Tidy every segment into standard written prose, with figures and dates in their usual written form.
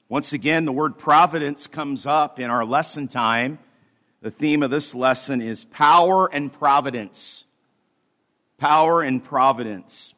Once again, the word providence comes up in our lesson time. The theme of this lesson is power and providence. Power and providence.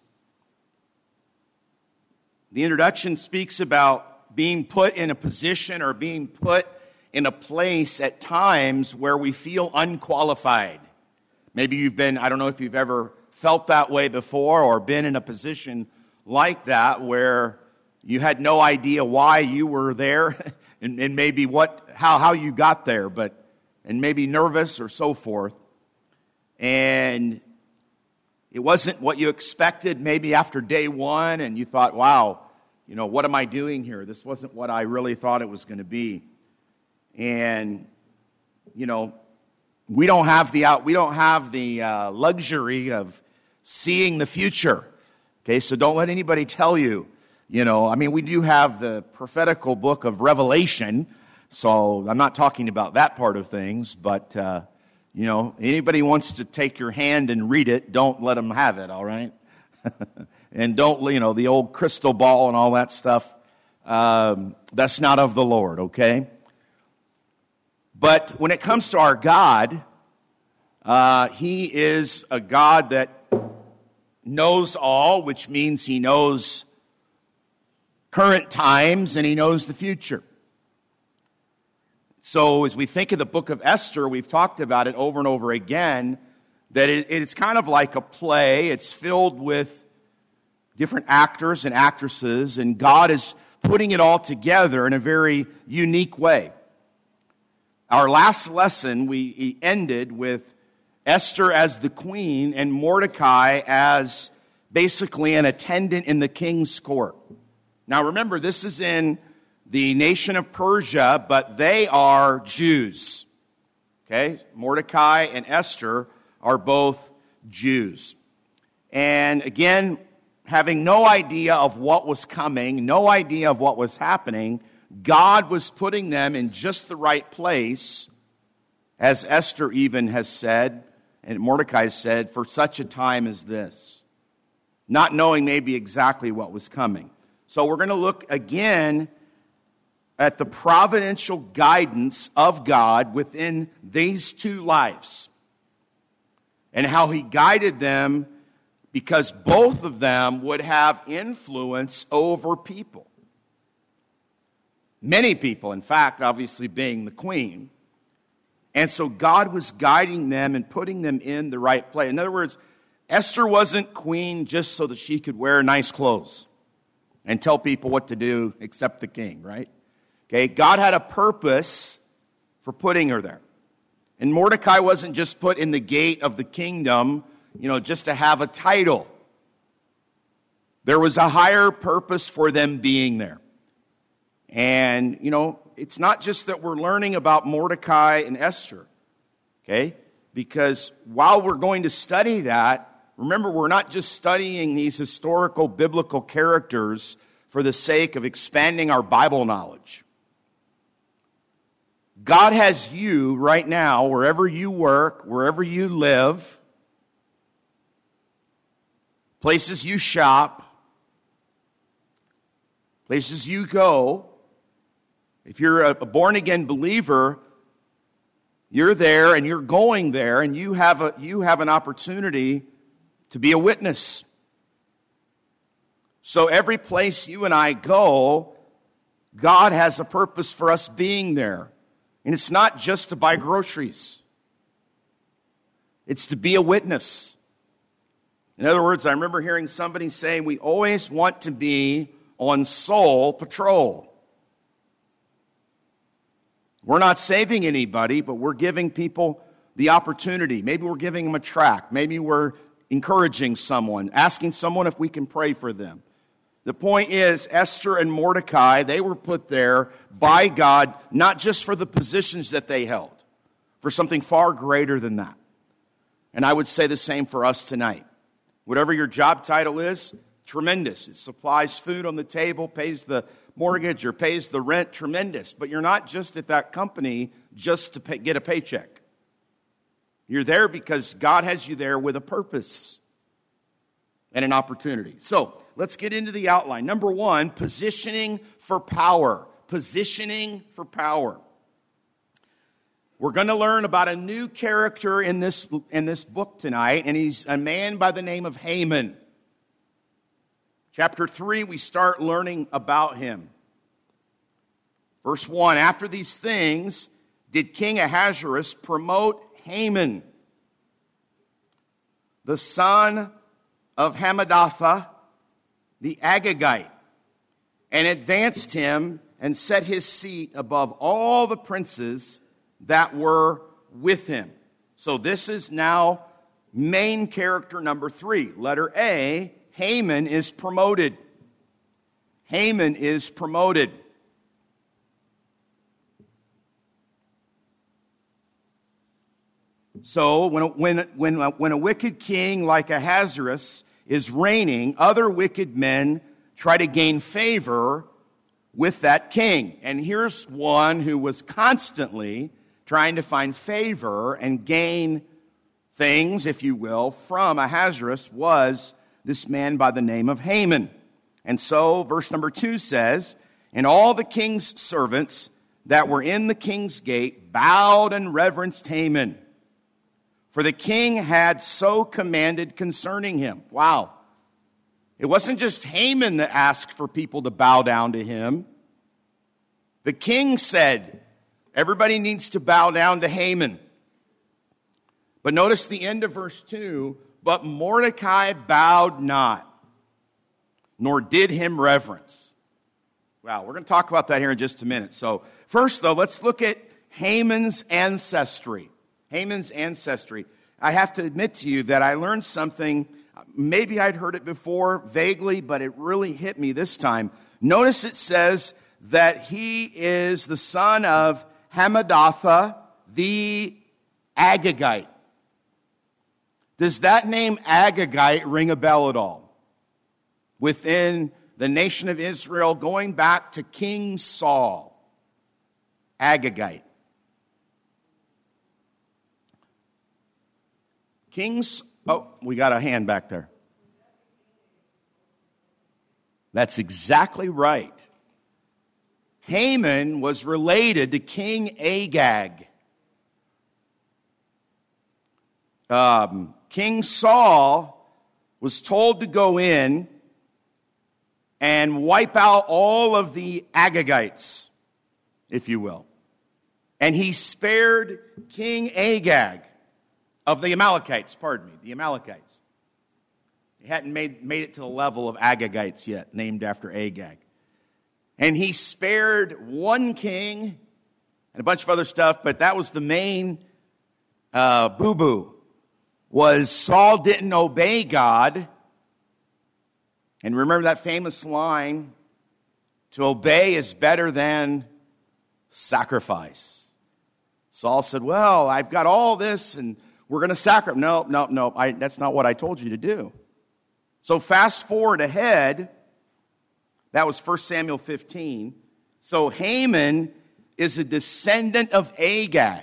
The introduction speaks about being put in a position or being put in a place at times where we feel unqualified. Maybe you've been, I don't know if you've ever felt that way before or been in a position like that where you had no idea why you were there and maybe how you got there, and maybe nervous or so forth. And it wasn't what you expected maybe after day one, and you thought, wow, what am I doing here? This wasn't what I really thought it was going to be. And, we don't have the luxury of seeing the future. Okay, so don't let anybody tell you. We do have the prophetical book of Revelation, so I'm not talking about that part of things, but, anybody wants to take your hand and read it, don't let them have it, all right? And don't, the old crystal ball and all that stuff, that's not of the Lord, okay? But when it comes to our God, He is a God that knows all, which means He knows current times, and He knows the future. So as we think of the book of Esther, we've talked about it over and over again, that it's kind of like a play. It's filled with different actors and actresses, and God is putting it all together in a very unique way. Our last lesson, we ended with Esther as the queen and Mordecai as basically an attendant in the king's court. Now remember, this is in the nation of Persia, but they are Jews. Okay? Mordecai and Esther are both Jews. And again, having no idea of what was coming, no idea of what was happening, God was putting them in just the right place, as Esther even has said, and Mordecai said, for such a time as this. Not knowing maybe exactly what was coming. So we're going to look again at the providential guidance of God within these two lives. And how He guided them because both of them would have influence over people. Many people, in fact, obviously being the queen. And so God was guiding them and putting them in the right place. In other words, Esther wasn't queen just so that she could wear nice clothes and tell people what to do except the king, right? Okay, God had a purpose for putting her there. And Mordecai wasn't just put in the gate of the kingdom, just to have a title. There was a higher purpose for them being there. And, it's not just that we're learning about Mordecai and Esther, okay? Because while we're going to study that, remember, we're not just studying these historical biblical characters for the sake of expanding our Bible knowledge. God has you right now, wherever you work, wherever you live, places you shop, places you go. If you're a born-again believer, you're there and you're going there, and you have an opportunity to be a witness. So every place you and I go, God has a purpose for us being there. And it's not just to buy groceries. It's to be a witness. In other words, I remember hearing somebody saying we always want to be on soul patrol. We're not saving anybody, but we're giving people the opportunity. Maybe we're giving them a tract. Maybe we're encouraging someone, asking someone if we can pray for them. The point is, Esther and Mordecai, they were put there by God, not just for the positions that they held, for something far greater than that. And I would say the same for us tonight. Whatever your job title is, tremendous. It supplies food on the table, pays the mortgage, or pays the rent, tremendous. But you're not just at that company just to get a paycheck. You're there because God has you there with a purpose and an opportunity. So, let's get into the outline. Number one, positioning for power. positioning for power. We're going to learn about a new character in this book tonight, and he's a man by the name of Haman. Chapter 3, we start learning about him. Verse 1, after these things did King Ahasuerus promote Haman, the son of Hammedatha, the Agagite, and advanced him and set his seat above all the princes that were with him. So this is now main character number 3. Letter A, Haman is promoted. Haman is promoted. So when a wicked king like Ahasuerus is reigning, other wicked men try to gain favor with that king. And here's one who was constantly trying to find favor and gain things, if you will, from Ahasuerus was this man by the name of Haman. And so verse number 2 says, and all the king's servants that were in the king's gate bowed and reverenced Haman, for the king had so commanded concerning him. Wow. It wasn't just Haman that asked for people to bow down to him. The king said, everybody needs to bow down to Haman. But notice the end of verse 2, but Mordecai bowed not, nor did him reverence. Wow, we're going to talk about that here in just a minute. So first, though, let's look at Haman's ancestry. Haman's ancestry. I have to admit to you that I learned something. Maybe I'd heard it before, vaguely, but it really hit me this time. Notice it says that he is the son of Hammedatha, the Agagite. Does that name Agagite ring a bell at all? Within the nation of Israel, going back to King Saul, Agagite. We got a hand back there. That's exactly right. Haman was related to King Agag. King Saul was told to go in and wipe out all of the Agagites, if you will. And he spared King Agag of the Amalekites, the Amalekites. He hadn't made it to the level of Agagites yet, named after Agag. And he spared one king and a bunch of other stuff, but that was the main boo-boo, was Saul didn't obey God. And remember that famous line, to obey is better than sacrifice. Saul said, well, I've got all this and we're going to sacrifice. No, that's not what I told you to do. So fast forward ahead, that was 1 Samuel 15. So Haman is a descendant of Agag.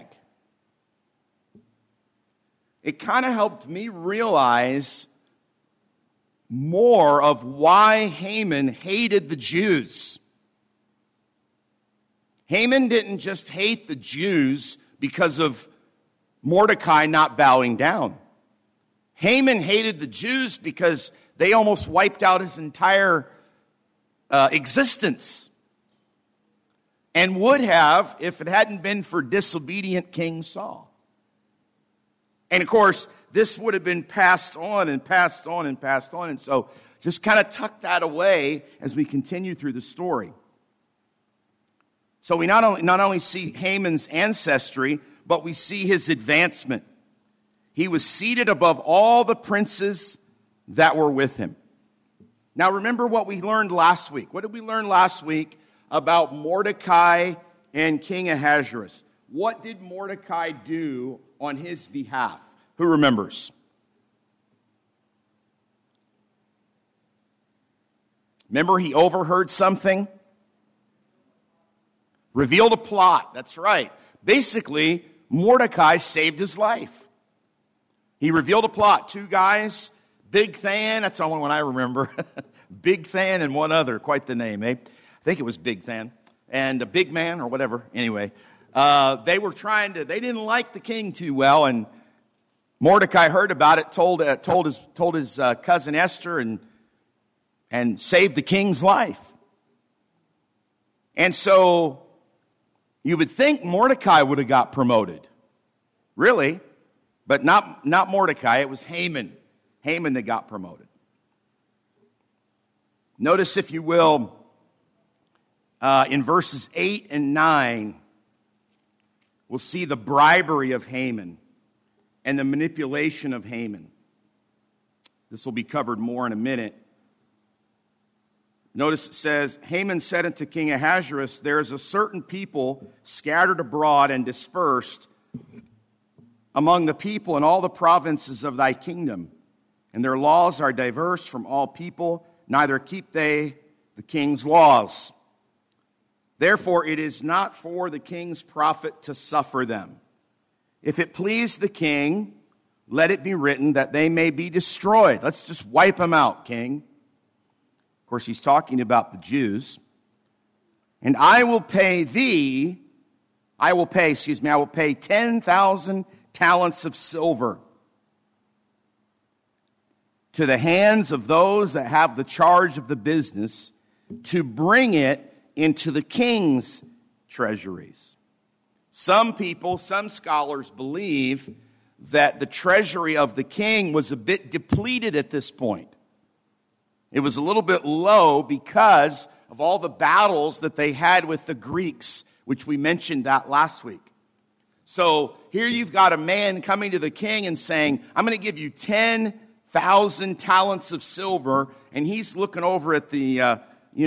It kind of helped me realize more of why Haman hated the Jews. Haman didn't just hate the Jews because of Mordecai not bowing down. Haman hated the Jews because they almost wiped out his entire existence. And would have if it hadn't been for disobedient King Saul. And of course, this would have been passed on and passed on and passed on. And so just kind of tuck that away as we continue through the story. So we not only see Haman's ancestry, but we see his advancement. He was seated above all the princes that were with him. Now remember what we learned last week. What did we learn last week about Mordecai and King Ahasuerus? What did Mordecai do on his behalf? Who remembers? Remember, he overheard something? Revealed a plot. That's right. Basically, Mordecai saved his life. He revealed a plot. Two guys, Bigthan, that's the only one I remember. Bigthan and one other, quite the name, eh? I think it was Bigthan. and a big man or whatever. Anyway, they didn't like the king too well, and Mordecai heard about it, told his cousin Esther, and saved the king's life. And so you would think Mordecai would have got promoted, really, but not Mordecai. It was Haman that got promoted. Notice, if you will, in verses 8 and 9, we'll see the bribery of Haman and the manipulation of Haman. This will be covered more in a minute. Notice it says, Haman said unto King Ahasuerus, there is a certain people scattered abroad and dispersed among the people in all the provinces of thy kingdom, and their laws are diverse from all people, neither keep they the king's laws. Therefore it is not for the king's profit to suffer them. If it please the king, let it be written that they may be destroyed. Let's just wipe them out, king. Of course, he's talking about the Jews. And I will pay 10,000 talents of silver to the hands of those that have the charge of the business to bring it into the king's treasuries. Some scholars believe that the treasury of the king was a bit depleted at this point. It was a little bit low because of all the battles that they had with the Greeks, which we mentioned that last week. So here you've got a man coming to the king and saying, I'm going to give you 10,000 talents of silver, and he's looking over at the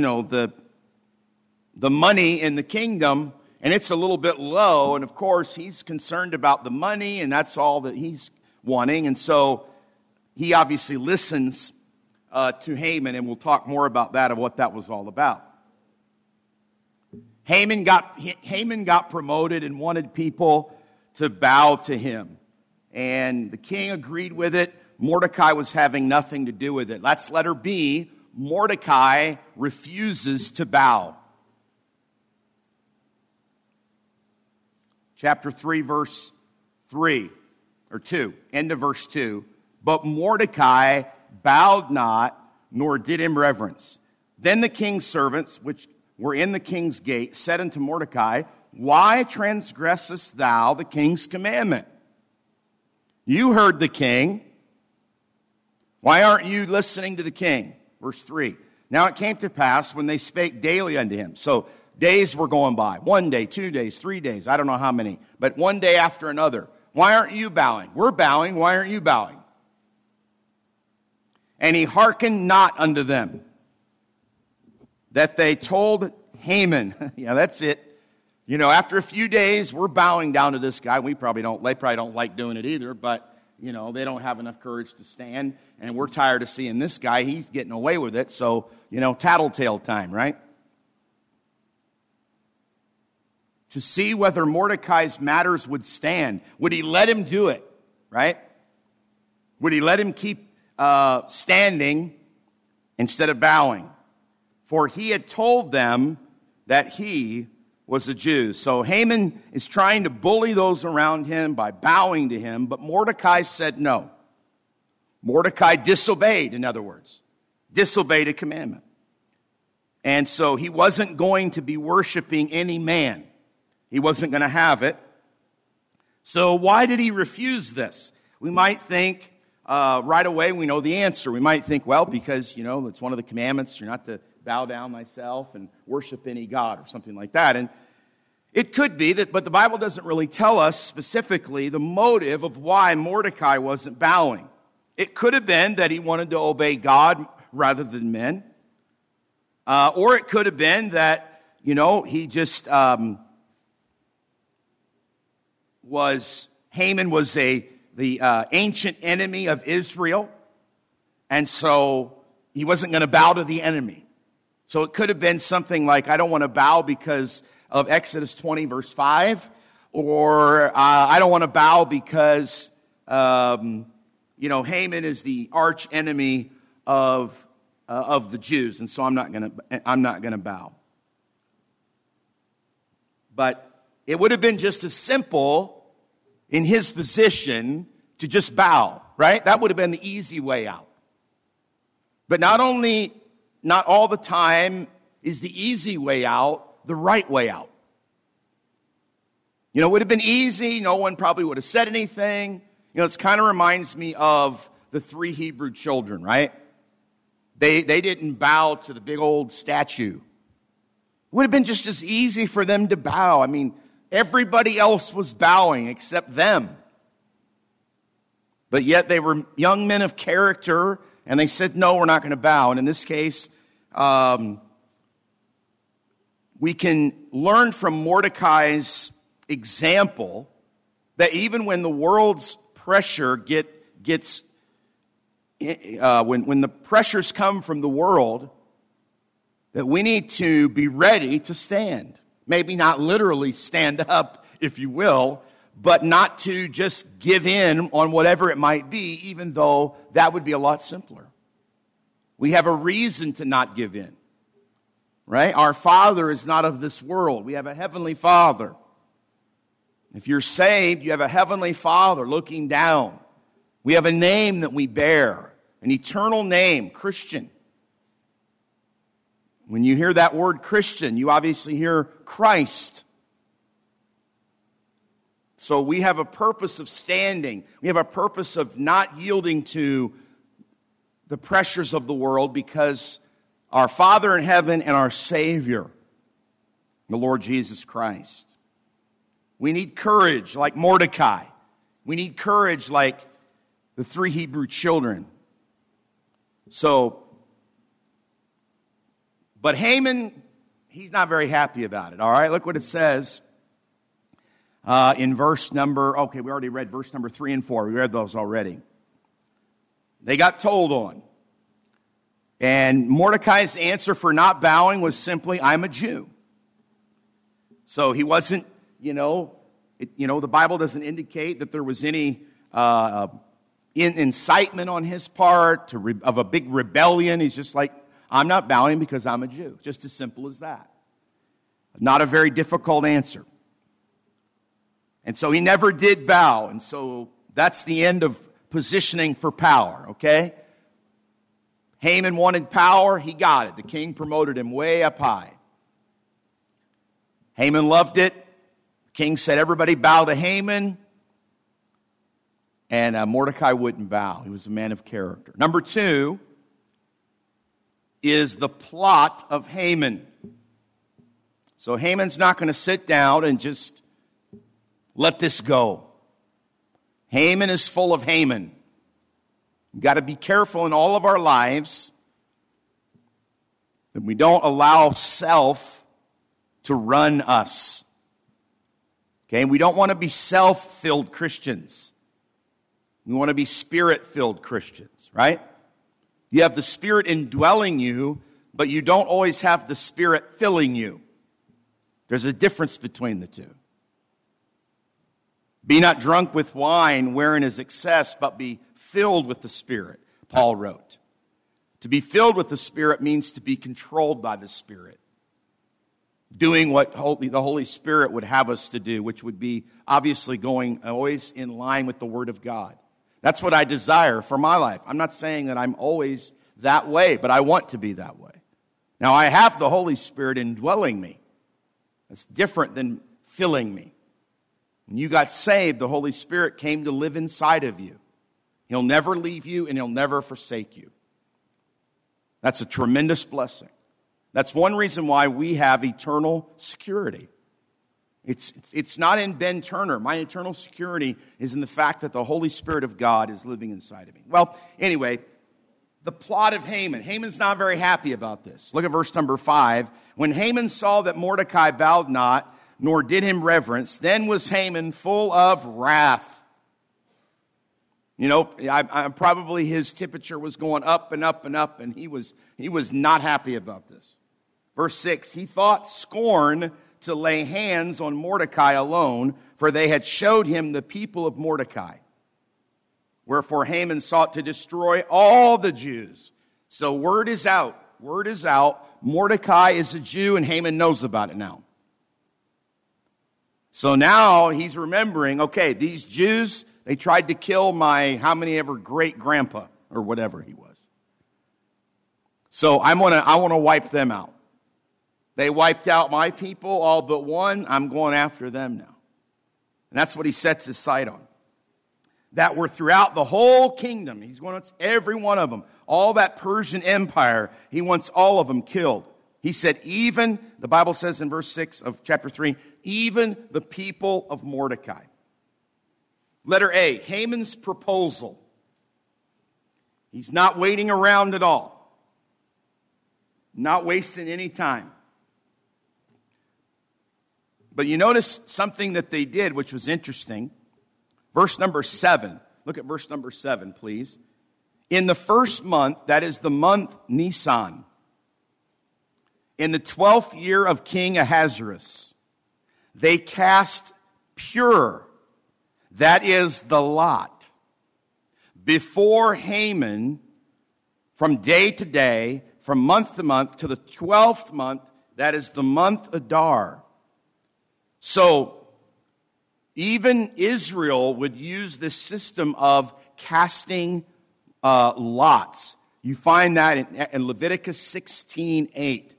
money in the kingdom, and it's a little bit low, and of course he's concerned about the money, and that's all that he's wanting, and so he obviously listens to Haman, and we'll talk more about that, of what that was all about. Haman got promoted and wanted people to bow to him, and the king agreed with it. Mordecai was having nothing to do with it. That's letter B. Mordecai refuses to bow. Chapter 3, verse 3, or 2, end of verse 2. But Mordecai bowed not, nor did him reverence. Then the king's servants, which were in the king's gate, said unto Mordecai, why transgressest thou the king's commandment? You heard the king. Why aren't you listening to the king? Verse 3. Now it came to pass when they spake daily unto him. So days were going by. 1 day, 2 days, 3 days. I don't know how many. But one day after another. Why aren't you bowing? We're bowing. Why aren't you bowing? And he hearkened not unto them, that they told Haman. Yeah, that's it. You know, after a few days, we're bowing down to this guy. They probably don't like doing it either, but, you know, they don't have enough courage to stand, and we're tired of seeing this guy. He's getting away with it, so, you know, tattletale time, right? To see whether Mordecai's matters would stand. Would he let him do it, right? Would he let him keep standing instead of bowing? For he had told them that he was a Jew. So Haman is trying to bully those around him by bowing to him, but Mordecai said no. Mordecai disobeyed, in other words, disobeyed a commandment. And so he wasn't going to be worshiping any man. He wasn't going to have it. So why did he refuse this? We might think right away we know the answer. We might think, well, because, you know, it's one of the commandments. You're not to bow down thyself and worship any god or something like that. And it could be that, but the Bible doesn't really tell us specifically the motive of why Mordecai wasn't bowing. It could have been that he wanted to obey God rather than men. Or it could have been that, you know, he just Haman was the ancient enemy of Israel, and so he wasn't going to bow to the enemy. So it could have been something like, I don't want to bow because of Exodus 20, verse 5, or I don't want to bow because, Haman is the arch enemy of the Jews, and so I'm not going to bow. But it would have been just as simple in his position to just bow, right? That would have been the easy way out. But not all the time is the easy way out the right way out. It would have been easy. No one probably would have said anything. It kind of reminds me of the 3 Hebrew children, right? They didn't bow to the big old statue. It would have been just as easy for them to bow. I mean, everybody else was bowing except them. But yet they were young men of character, and they said, no, we're not going to bow. And in this case, we can learn from Mordecai's example that even when the world's pressure gets when the pressures come from the world, that we need to be ready to stand. Maybe not literally stand up, if you will, but not to just give in on whatever it might be, even though that would be a lot simpler. We have a reason to not give in, right? Our Father is not of this world. We have a heavenly Father. If you're saved, you have a heavenly Father looking down. We have a name that we bear, an eternal name, Christian. When you hear that word Christian, you obviously hear Christ. So we have a purpose of standing. We have a purpose of not yielding to the pressures of the world because our Father in heaven and our Savior, the Lord Jesus Christ. We need courage like Mordecai. We need courage like the 3 Hebrew children. But Haman, he's not very happy about it, all right? Look what it says in verse number, we already read verse number 3 and 4. We read those already. They got told on. And Mordecai's answer for not bowing was simply, I'm a Jew. So he wasn't, the Bible doesn't indicate that there was any incitement on his part of a big rebellion. He's just like, I'm not bowing because I'm a Jew. Just as simple as that. Not a very difficult answer. And so he never did bow. And so that's the end of positioning for power, okay? Haman wanted power. He got it. The king promoted him way up high. Haman loved it. The king said, everybody bow to Haman. And Mordecai wouldn't bow. He was a man of character. Number 2 is the plot of Haman. So Haman's not going to sit down and just let this go. Haman is full of Haman. We've got to be careful in all of our lives that we don't allow self to run us. Okay, we don't want to be self-filled Christians. We want to be Spirit-filled Christians, right? You have the Spirit indwelling you, but you don't always have the Spirit filling you. There's a difference between the two. Be not drunk with wine wherein is excess, but be filled with the Spirit, Paul wrote. To be filled with the Spirit means to be controlled by the Spirit. Doing what the Holy Spirit would have us to do, which would be obviously going always in line with the Word of God. That's what I desire for my life. I'm not saying that I'm always that way, but I want to be that way. Now, I have the Holy Spirit indwelling me. That's different than filling me. When you got saved, the Holy Spirit came to live inside of you. He'll never leave you and He'll never forsake you. That's a tremendous blessing. That's one reason why we have eternal security. It's not in Ben Turner. My eternal security is in the fact that the Holy Spirit of God is living inside of me. Well, anyway, the plot of Haman. Haman's not very happy about this. Look at verse number 5. When Haman saw that Mordecai bowed not, nor did him reverence, then was Haman full of wrath. Probably his temperature was going up and up and up, and he was not happy about this. Verse 6, he thought scorn to lay hands on Mordecai alone, for they had showed him the people of Mordecai. Wherefore Haman sought to destroy all the Jews. So word is out. Word is out. Mordecai is a Jew, and Haman knows about it now. So now he's remembering, okay, these Jews, they tried to kill my how many ever great-grandpa or whatever he was. So I want to wipe them out. They wiped out my people, all but one. I'm going after them now. And that's what he sets his sight on. That were throughout the whole kingdom. He's going to every one of them. All that Persian empire, he wants all of them killed. He said, even, the Bible says in verse 6 of chapter 3, even the people of Mordecai. Letter A, Haman's proposal. He's not waiting around at all. Not wasting any time. But you notice something that they did, which was interesting. Verse number 7. Look at verse number 7, please. In the first month, that is the month Nisan, in the 12th year of King Ahasuerus, they cast pure, that is the lot, before Haman from day to day, from month to month, to the 12th month, that is the month Adar. So, even Israel would use this system of casting lots. You find that in Leviticus 16:8.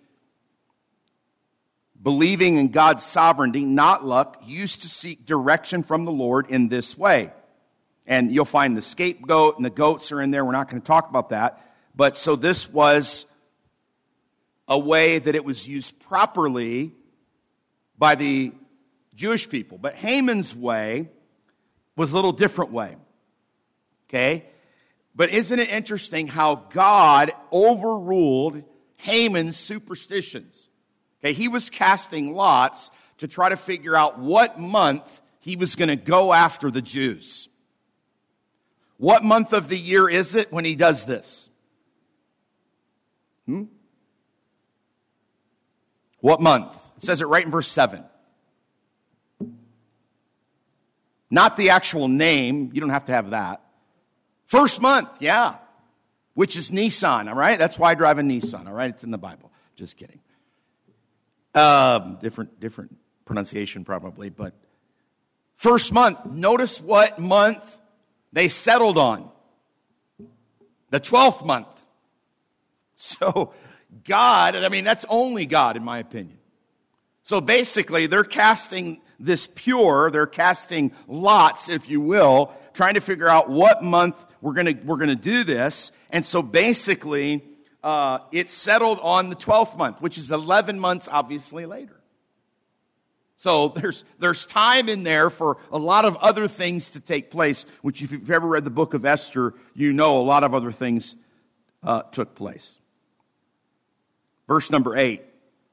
Believing in God's sovereignty, not luck, used to seek direction from the Lord in this way. And you'll find the scapegoat and the goats are in there. We're not going to talk about that. But so this was a way that it was used properly by the Jewish people. But Haman's way was a little different way. Okay? But isn't it interesting how God overruled Haman's superstitions? Okay, he was casting lots to try to figure out what month he was going to go after the Jews. What month of the year is it when he does this? What month? It says it right in verse 7. Not the actual name. You don't have to have that. First month, yeah. Which is Nisan, all right? That's why I drive a Nissan, all right? It's in the Bible. Just kidding. Different pronunciation probably, but first month. Notice what month they settled on. The 12th month. So God, that's only God in my opinion. So basically they're casting this pure, they're casting lots, if you will, trying to figure out what month we're gonna do this. And so basically it settled on the 12th month, which is 11 months obviously later. So there's time in there for a lot of other things to take place, which if you've ever read the book of Esther, you know a lot of other things took place. Verse number 8.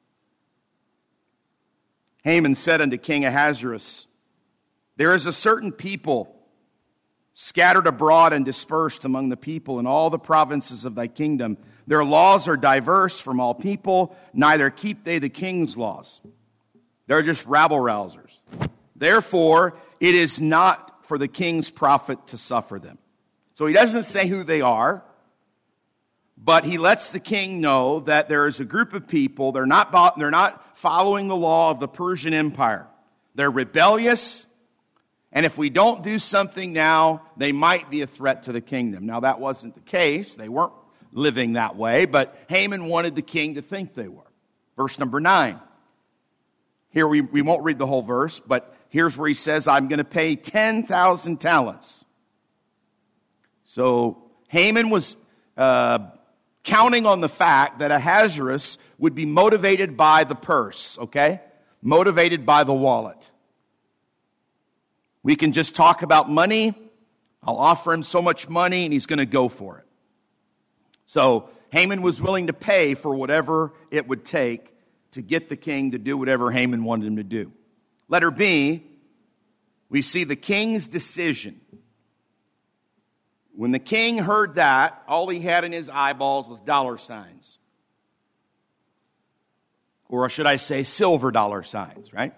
Haman said unto King Ahasuerus, there is a certain people scattered abroad and dispersed among the people in all the provinces of thy kingdom. Their laws are diverse from all people, neither keep they the king's laws. They're just rabble-rousers. Therefore, it is not for the king's profit to suffer them. So he doesn't say who they are, but he lets the king know that there is a group of people, they're not following the law of the Persian Empire. They're rebellious, and if we don't do something now, they might be a threat to the kingdom. Now, that wasn't the case. They weren't living that way, but Haman wanted the king to think they were. Verse number 9. Here we won't read the whole verse, but here's where he says, I'm going to pay 10,000 talents. So Haman was counting on the fact that Ahasuerus would be motivated by the purse, okay? Motivated by the wallet. We can just talk about money. I'll offer him so much money and he's going to go for it. So Haman was willing to pay for whatever it would take to get the king to do whatever Haman wanted him to do. Letter B, we see the king's decision. When the king heard that, all he had in his eyeballs was dollar signs. Or should I say silver dollar signs, right?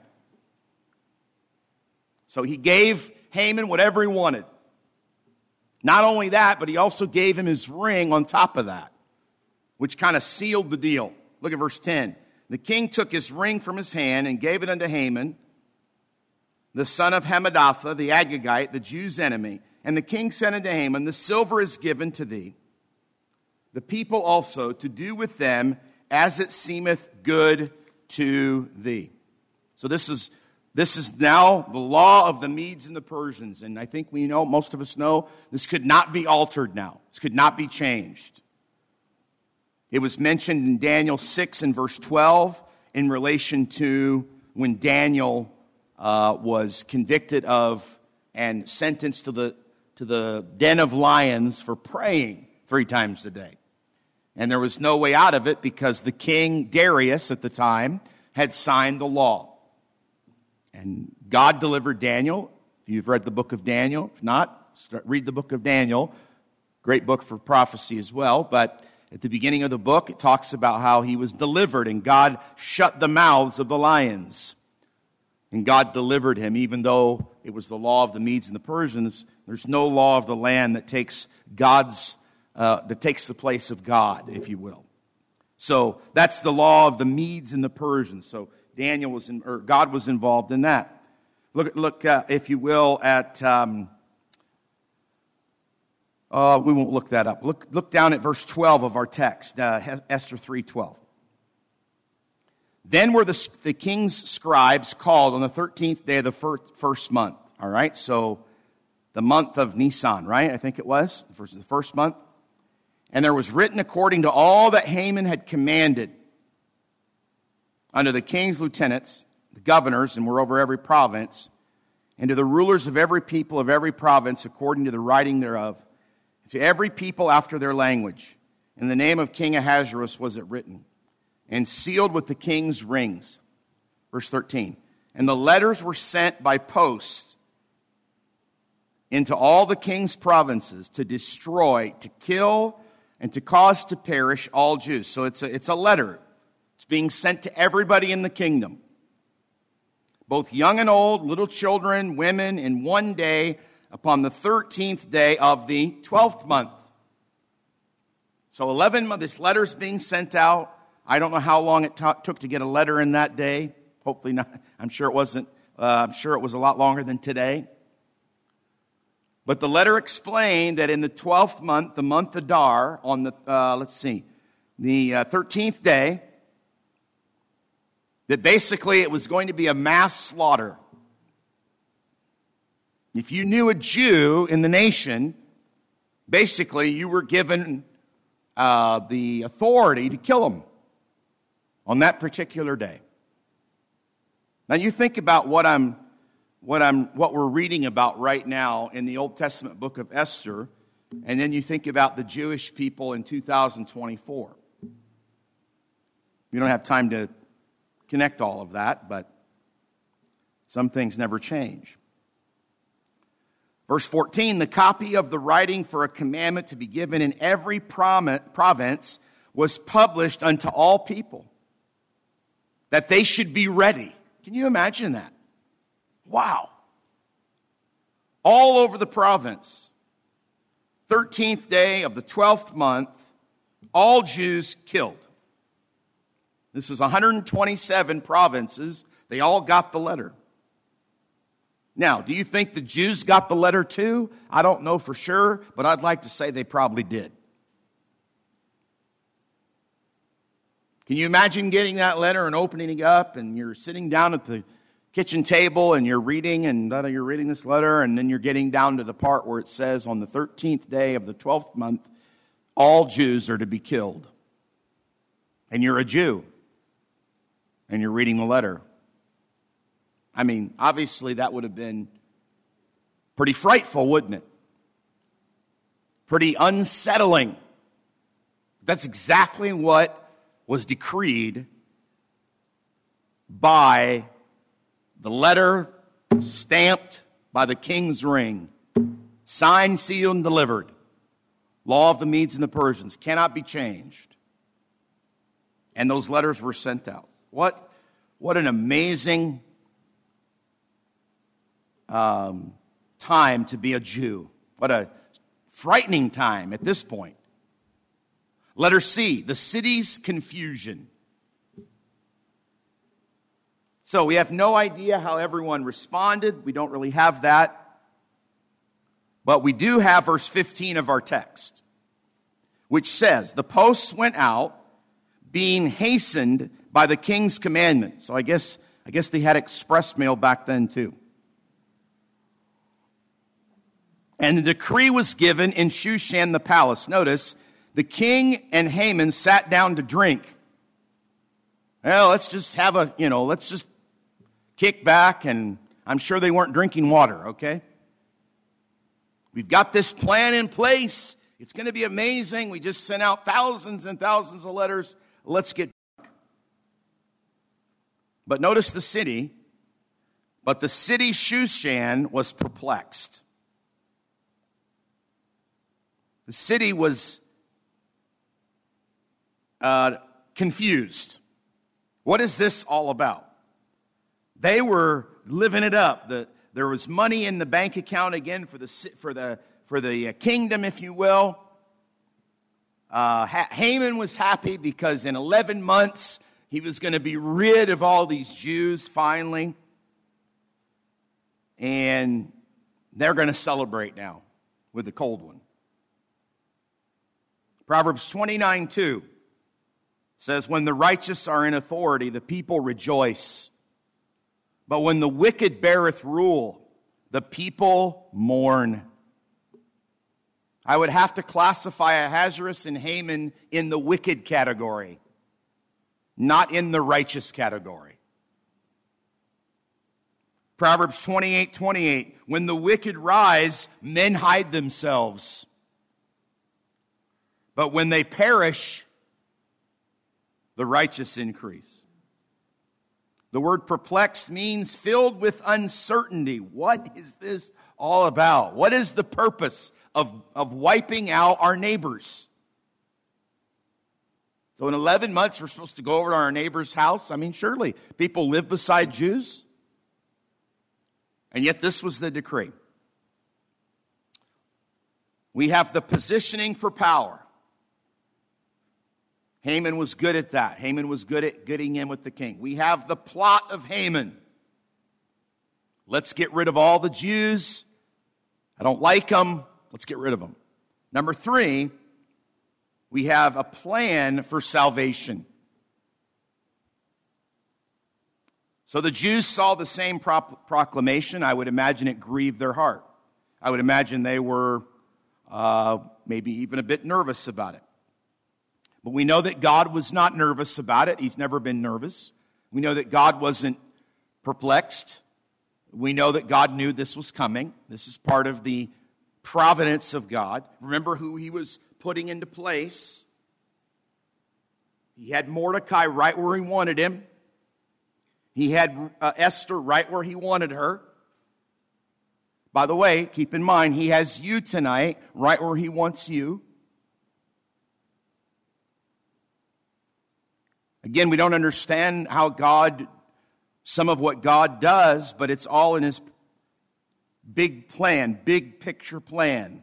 So he gave Haman whatever he wanted. Not only that, but he also gave him his ring on top of that, which kind of sealed the deal. Look at verse 10. The king took his ring from his hand and gave it unto Haman. the son of Hammedatha, the Agagite, the Jews' enemy. And the king said unto Haman, the silver is given to thee, the people also, to do with them as it seemeth good to thee. So this is now the law of the Medes and the Persians. And I think we know, most of us know, this could not be altered now. This could not be changed. It was mentioned in Daniel 6 and verse 12 in relation to when Daniel was convicted of and sentenced to the den of lions for praying 3 times a day. And there was no way out of it because the king, Darius at the time, had signed the law. And God delivered Daniel. If you've read the book of Daniel, if not, read the book of Daniel. Great book for prophecy as well. But at the beginning of the book, it talks about how he was delivered and God shut the mouths of the lions. And God delivered him, even though it was the law of the Medes and the Persians. There's no law of the land that takes the place of God, if you will. So that's the law of the Medes and the Persians. So God was involved in that. Look, if you will, at we won't look that up. Look down at verse 12 of our text, Esther 3:12. Then were the king's scribes called on the 13th day of the first month. All right, so the month of Nisan, right? I think it was the first month. And there was written according to all that Haman had commanded unto the king's lieutenants, the governors, and were over every province, and to the rulers of every people of every province according to the writing thereof, to every people after their language. In the name of King Ahasuerus was it written, and sealed with the king's rings. Verse 13. And the letters were sent by post into all the king's provinces to destroy, to kill, and to cause to perish all Jews. So it's a letter. It's being sent to everybody in the kingdom, both young and old, little children, women, in one day upon the 13th day of the 12th month. So 11 months, this letter's being sent out. I don't know how long it took to get a letter in that day. Hopefully not. I'm sure it wasn't. I'm sure it was a lot longer than today. But the letter explained that in the 12th month, the month Adar, on the, the 13th day, that basically it was going to be a mass slaughter. If you knew a Jew in the nation, basically you were given the authority to kill him on that particular day. Now you think about what we're reading about right now in the Old Testament book of Esther, and then you think about the Jewish people in 2024. We don't have time to connect all of that, but some things never change. Verse 14, the copy of the writing for a commandment to be given in every province was published unto all people, that they should be ready. Can you imagine that? Wow. All over the province, 13th day of the 12th month, all Jews killed. This is 127 provinces. They all got the letter. Now, do you think the Jews got the letter too? I don't know for sure, but I'd like to say they probably did. Can you imagine getting that letter and opening it up, and you're sitting down at the kitchen table and you're reading this letter, and then you're getting down to the part where it says on the 13th day of the 12th month, all Jews are to be killed. And you're a Jew. And you're reading the letter. I mean, obviously that would have been pretty frightful, wouldn't it? Pretty unsettling. That's exactly what was decreed by the letter stamped by the king's ring, signed, sealed, and delivered. Law of the Medes and the Persians cannot be changed. And those letters were sent out. What an amazing time to be a Jew. What a frightening time at this point. Letter C, the city's confusion. So we have no idea how everyone responded. We don't really have that. But we do have verse 15 of our text, which says, the posts went out, being hastened by the king's commandment. So I guess they had express mail back then too. And the decree was given in Shushan the palace. Notice, the king and Haman sat down to drink. Well, let's just kick back, and I'm sure they weren't drinking water, okay? We've got this plan in place. It's going to be amazing. We just sent out thousands and thousands of letters. Let's get drunk. But notice the city. But the city Shushan was perplexed. The city was confused. What is this all about? They were living it up. There was money in the bank account again for the kingdom, if you will. Haman was happy because in 11 months he was going to be rid of all these Jews finally, and they're going to celebrate now with the cold one. Proverbs 29:2 says, when the righteous are in authority, the people rejoice. But when the wicked beareth rule, the people mourn. I would have to classify Ahasuerus and Haman in the wicked category, not in the righteous category. Proverbs 28:28, when the wicked rise, men hide themselves. But when they perish, the righteous increase. The word perplexed means filled with uncertainty. What is this all about? What is the purpose of wiping out our neighbors? So in 11 months, we're supposed to go over to our neighbor's house. I mean, surely people live beside Jews. And yet this was the decree. We have the positioning for power. Haman was good at that. Haman was good at getting in with the king. We have the plot of Haman. Let's get rid of all the Jews. I don't like them. Let's get rid of them. Number 3, we have a plan for salvation. So the Jews saw the same proclamation. I would imagine it grieved their heart. I would imagine they were maybe even a bit nervous about it. But we know that God was not nervous about it. He's never been nervous. We know that God wasn't perplexed. We know that God knew this was coming. This is part of the providence of God. Remember who he was putting into place. He had Mordecai right where he wanted him. He had Esther right where he wanted her. By the way, keep in mind, he has you tonight right where he wants you. Again, we don't understand some of what God does, but it's all in his big plan, big picture plan.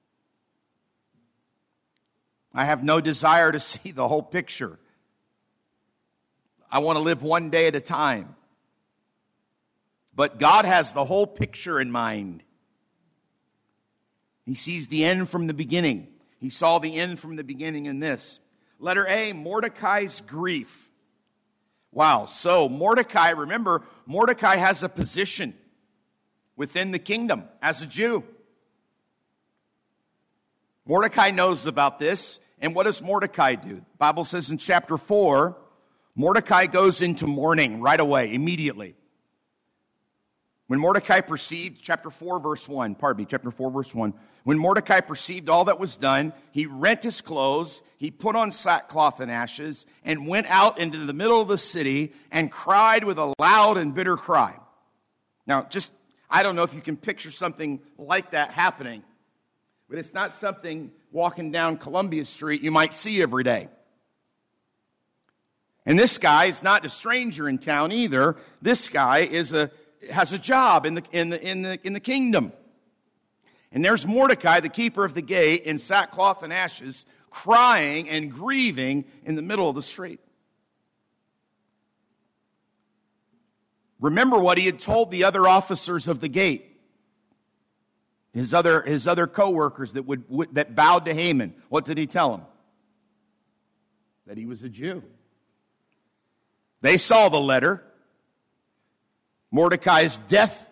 I have no desire to see the whole picture. I want to live one day at a time. But God has the whole picture in mind. He sees the end from the beginning. He saw the end from the beginning in this. Letter A, Mordecai's grief. Wow, so Mordecai, remember, Mordecai has a position within the kingdom as a Jew. Mordecai knows about this, and what does Mordecai do? The Bible says in chapter 4, Mordecai goes into mourning right away, immediately. When Mordecai perceived, chapter 4, verse 1, when Mordecai perceived all that was done, he rent his clothes, he put on sackcloth and ashes, and went out into the middle of the city and cried with a loud and bitter cry. Now, I don't know if you can picture something like that happening, but it's not something walking down Columbia Street you might see every day. And this guy is not a stranger in town either. This guy has a job in the kingdom. And there's Mordecai, the keeper of the gate, in sackcloth and ashes, crying and grieving in the middle of the street. Remember what he had told the other officers of the gate. His other co-workers that bowed to Haman. What did he tell them? That he was a Jew. They saw the letter. Mordecai's death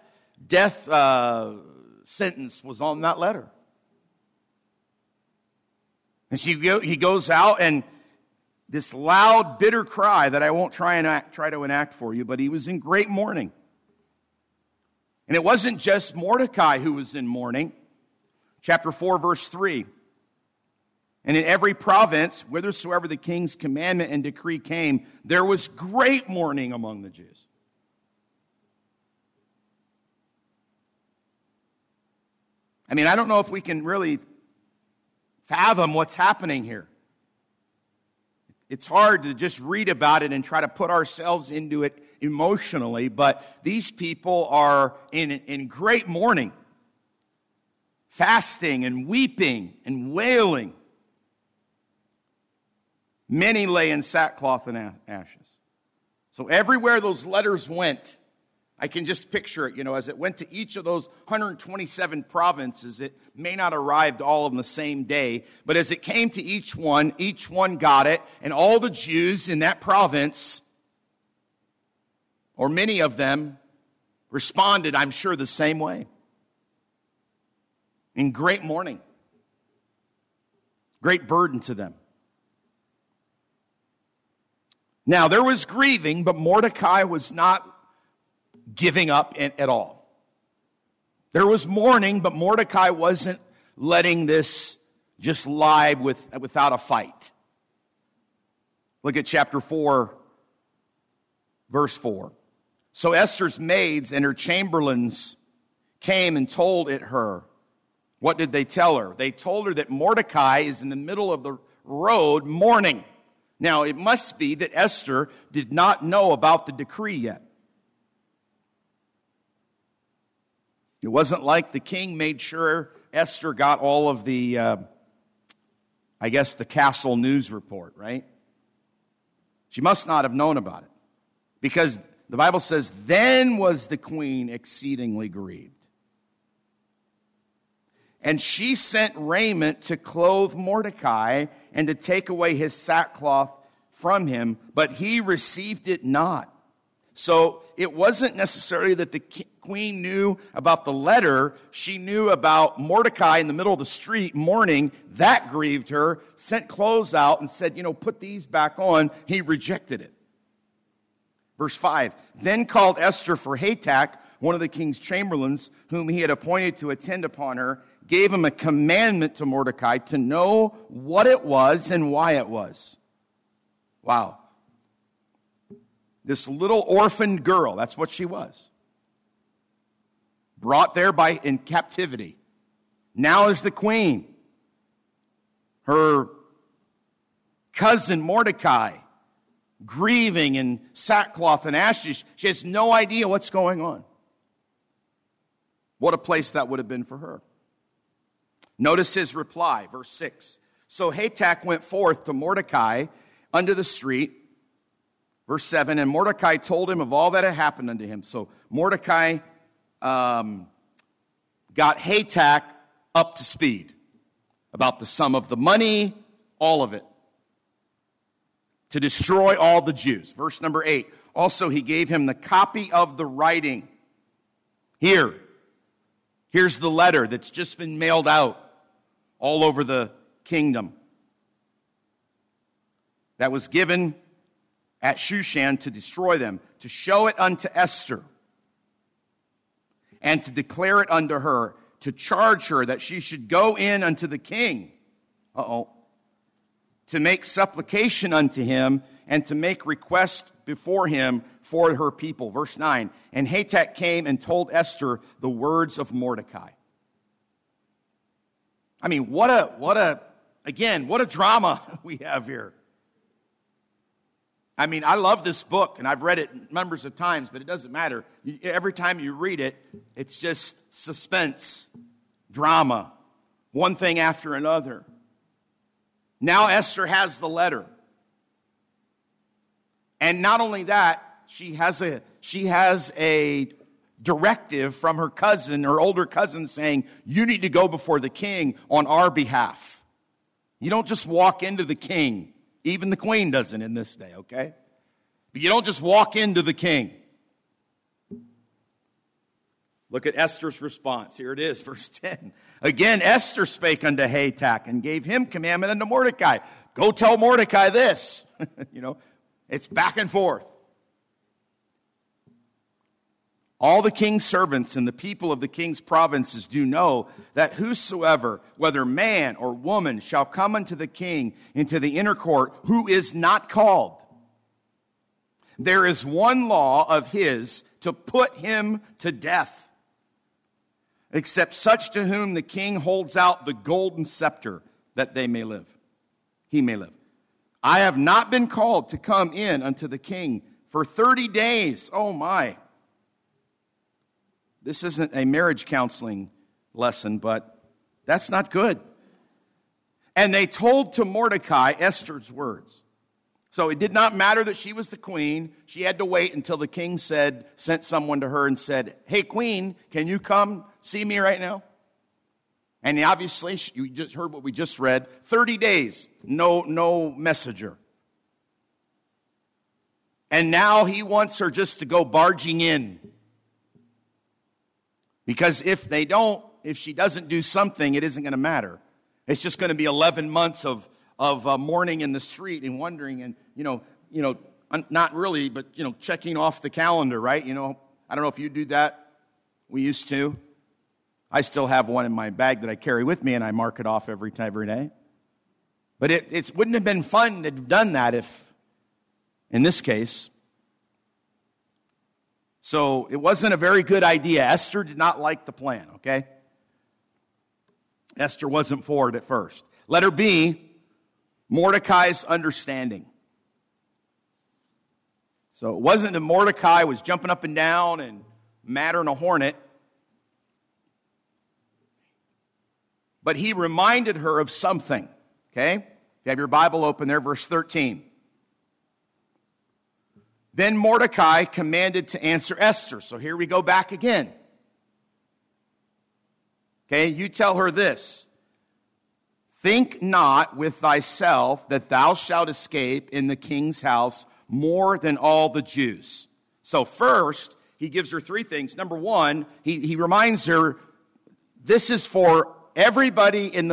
sentence was on that letter. And so he goes out, and this loud, bitter cry that I won't try to enact for you, but he was in great mourning. And it wasn't just Mordecai who was in mourning. Chapter 4, verse 3. And in every province, whithersoever the king's commandment and decree came, there was great mourning among the Jews. I mean, I don't know if we can really fathom what's happening here. It's hard to just read about it and try to put ourselves into it emotionally, but these people are in great mourning, fasting and weeping and wailing. Many lay in sackcloth and ashes. So everywhere those letters went, I can just picture it, as it went to each of those 127 provinces. It may not arrive all on the same day, but as it came to each one got it, and all the Jews in that province, or many of them, responded, I'm sure, the same way. In great mourning. Great burden to them. Now, there was grieving, but Mordecai was not giving up at all. There was mourning, but Mordecai wasn't letting this just lie without a fight. Look at chapter 4, verse 4. So Esther's maids and her chamberlains came and told it her. What did they tell her? They told her that Mordecai is in the middle of the road mourning. Now, it must be that Esther did not know about the decree yet. It wasn't like the king made sure Esther got all of the, the castle news report, right? She must not have known about it. Because the Bible says, then was the queen exceedingly grieved. And she sent raiment to clothe Mordecai and to take away his sackcloth from him, but he received it not. So it wasn't necessarily that the queen knew about the letter. She knew about Mordecai in the middle of the street mourning. That grieved her, sent clothes out and said, put these back on. He rejected it. Verse 5, then called Esther for Hatak, one of the king's chamberlains, whom he had appointed to attend upon her, gave him a commandment to Mordecai to know what it was and why it was. Wow. This little orphaned girl, that's what she was. Brought there in captivity. Now is the queen. Her cousin Mordecai, grieving in sackcloth and ashes. She has no idea what's going on. What a place that would have been for her. Notice his reply, verse 6. So Hatak went forth to Mordecai unto the street. Verse 7, and Mordecai told him of all that had happened unto him. So Mordecai got Hatak up to speed about the sum of the money, all of it, to destroy all the Jews. Verse number 8, also he gave him the copy of the writing. Here's the letter that's just been mailed out all over the kingdom that was given at Shushan to destroy them, to show it unto Esther, and to declare it unto her, to charge her that she should go in unto the king, to make supplication unto him, and to make request before him for her people. Verse 9, and Hatak came and told Esther the words of Mordecai. I mean, what a drama we have here. I mean, I love this book, and I've read it numbers of times, but it doesn't matter. Every time you read it, it's just suspense, drama, one thing after another. Now Esther has the letter. And not only that, she has a directive from her cousin, her older cousin, saying, you need to go before the king on our behalf. You don't just walk into the king. Even the queen doesn't in this day, okay? But you don't just walk into the king. Look at Esther's response. Here it is, verse 10. Again, Esther spake unto Hatak and gave him commandment unto Mordecai. Go tell Mordecai this. It's back and forth. All the king's servants and the people of the king's provinces do know that whosoever, whether man or woman, shall come unto the king into the inner court, who is not called, there is one law of his to put him to death, except such to whom the king holds out the golden scepter, that they may live. He may live. I have not been called to come in unto the king for 30 days. Oh my. This isn't a marriage counseling lesson, but that's not good. And they told to Mordecai Esther's words. So it did not matter that she was the queen. She had to wait until the king sent someone to her and said, hey, queen, can you come see me right now? And obviously, you just heard what we just read. 30 days, no messenger. And now he wants her just to go barging in. Because if she doesn't do something, it isn't going to matter. It's just going to be 11 months of mourning in the street and wondering and, not really, but, checking off the calendar, right? I don't know if you do that. We used to. I still have one in my bag that I carry with me, and I mark it off every day. But it wouldn't have been fun to have done that if, in this case. So it wasn't a very good idea. Esther did not like the plan, okay? Esther wasn't for it at first. Letter B, Mordecai's understanding. So it wasn't that Mordecai was jumping up and down and madder than a hornet, but he reminded her of something, okay? If you have your Bible open there, verse 13. Then Mordecai commanded to answer Esther. So here we go back again. Okay, you tell her this. Think not with thyself that thou shalt escape in the king's house more than all the Jews. So first, he gives her three things. Number one, he reminds her, this is for everybody in the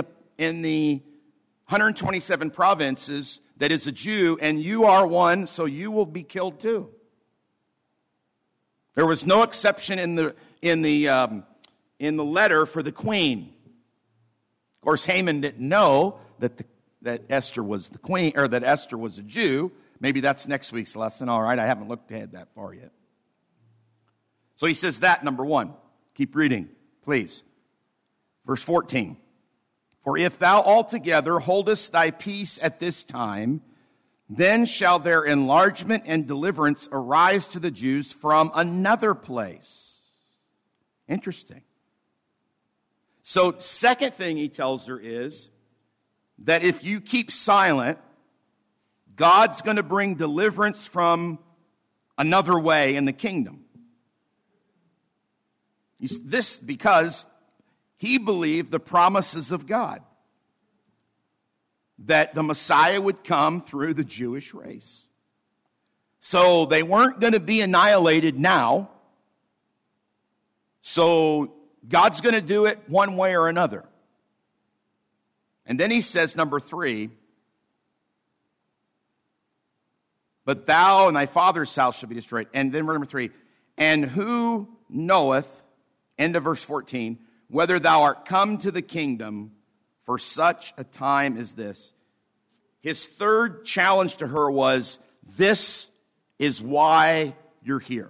127 provinces that is a Jew, and you are one, so you will be killed too. There was no exception in the letter for the queen. Of course, Haman didn't know that Esther was the queen, or that Esther was a Jew. Maybe that's next week's lesson. All right, I haven't looked ahead that far yet. So he says that, number one. Keep reading, please. Verse 14. For if thou altogether holdest thy peace at this time, then shall their enlargement and deliverance arise to the Jews from another place. Interesting. So, second thing he tells her is that if you keep silent, God's going to bring deliverance from another way in the kingdom. This because he believed the promises of God, that the Messiah would come through the Jewish race. So they weren't going to be annihilated now. So God's going to do it one way or another. And then he says, number 3, but thou and thy father's house shall be destroyed. And then number 3, and who knoweth, end of verse 14, whether thou art come to the kingdom for such a time as this. His third challenge to her was, this is why you're here.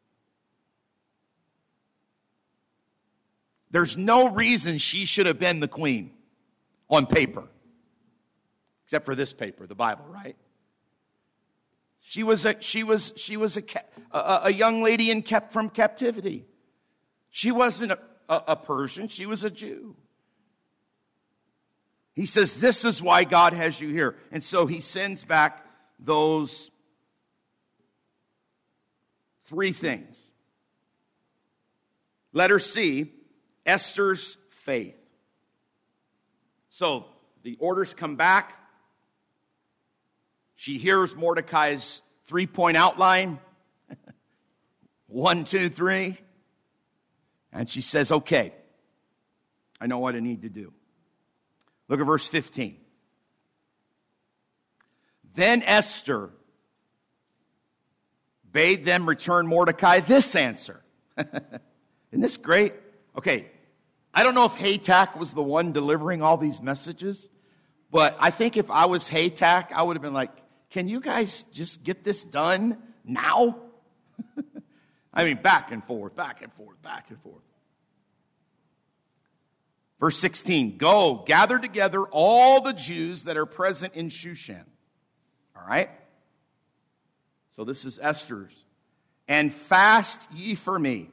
There's no reason she should have been the queen on paper, except for this paper, the Bible, right? She was a young lady kept from captivity. She wasn't a Persian, she was a Jew. He says, this is why God has you here. And so he sends back those Three things. Letter C, Esther's faith. So the orders come back. She hears Mordecai's 3-point outline. 1, 2, 3. And she says, okay, I know what I need to do. Look at verse 15. Then Esther bade them return Mordecai this answer. Isn't this great? Okay, I don't know if Haytak was the one delivering all these messages, but I think if I was Haytak, I would have been like, can you guys just get this done now? I mean, back and forth, back and forth, back and forth. Verse 16, go, gather together all the Jews that are present in Shushan. All right? So this is Esther's. And fast ye for me.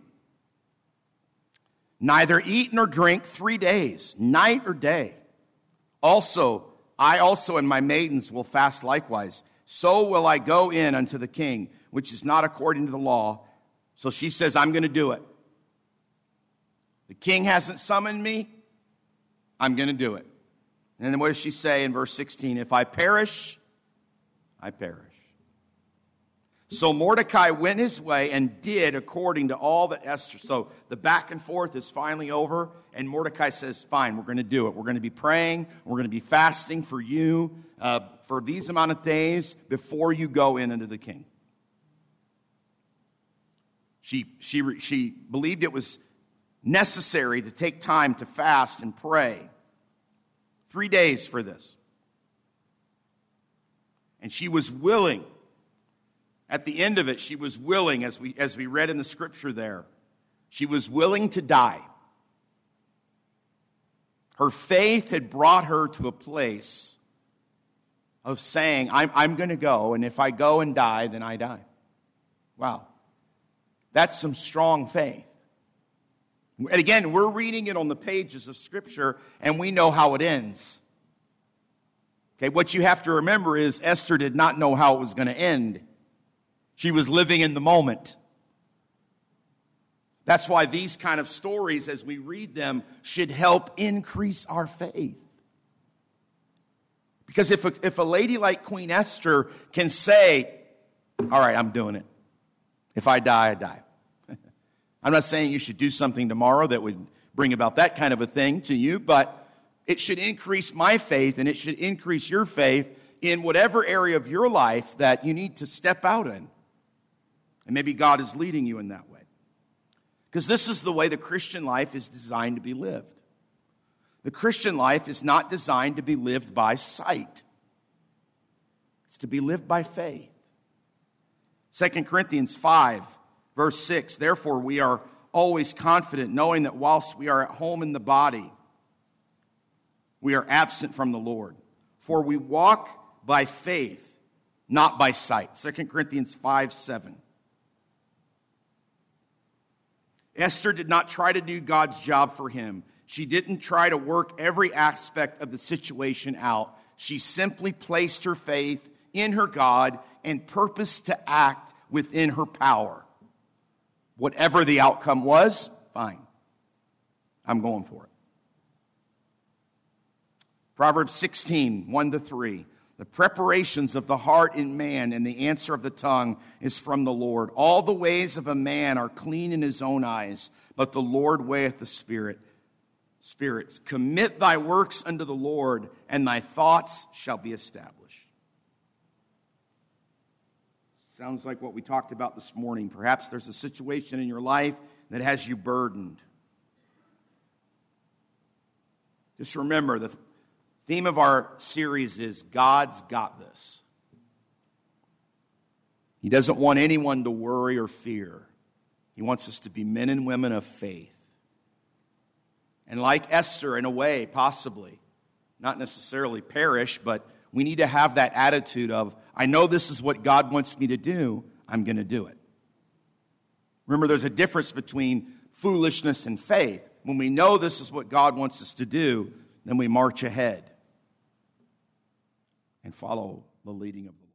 Neither eat nor drink 3 days, night or day. Also, I also and my maidens will fast likewise. So will I go in unto the king, which is not according to the law. So she says, I'm going to do it. The king hasn't summoned me. I'm going to do it. And then what does she say in verse 16? If I perish, I perish. So Mordecai went his way and did according to all that Esther. So the back and forth is finally over. And Mordecai says, fine, we're going to do it. We're going to be praying. We're going to be fasting for you for these amount of days before you go in unto the king. She believed it was necessary to take time to fast and pray. 3 days for this. And she was willing. At the end of it, she was willing, as we read in the scripture there, she was willing to die. Her faith had brought her to a place of saying, I'm going to go, and if I go and die, then I die. Wow. That's some strong faith. And again, we're reading it on the pages of Scripture, and we know how it ends. Okay, what you have to remember is Esther did not know how it was going to end. She was living in the moment. That's why these kind of stories, as we read them, should help increase our faith. Because if a lady like Queen Esther can say, all right, I'm doing it. If I die, I die. I'm not saying you should do something tomorrow that would bring about that kind of a thing to you, but it should increase my faith and it should increase your faith in whatever area of your life that you need to step out in. And maybe God is leading you in that way. Because this is the way the Christian life is designed to be lived. The Christian life is not designed to be lived by sight. It's to be lived by faith. 2 Corinthians 5, verse 6, therefore we are always confident, knowing that whilst we are at home in the body, we are absent from the Lord. For we walk by faith, not by sight. 2 Corinthians 5, 7. Esther did not try to do God's job for him. She didn't try to work every aspect of the situation out. She simply placed her faith in her God and purposed to act within her power. Whatever the outcome was, fine. I'm going for it. Proverbs 16, 1-3. The preparations of the heart in man and the answer of the tongue is from the Lord. All the ways of a man are clean in his own eyes, but the Lord weigheth the spirits. Commit thy works unto the Lord, and thy thoughts shall be established. Sounds like what we talked about this morning. Perhaps there's a situation in your life that has you burdened. Just remember, the theme of our series is God's got this. He doesn't want anyone to worry or fear. He wants us to be men and women of faith. And like Esther, in a way, possibly, not necessarily perish, but we need to have that attitude of, I know this is what God wants me to do, I'm going to do it. Remember, there's a difference between foolishness and faith. When we know this is what God wants us to do, then we march ahead and follow the leading of the Lord.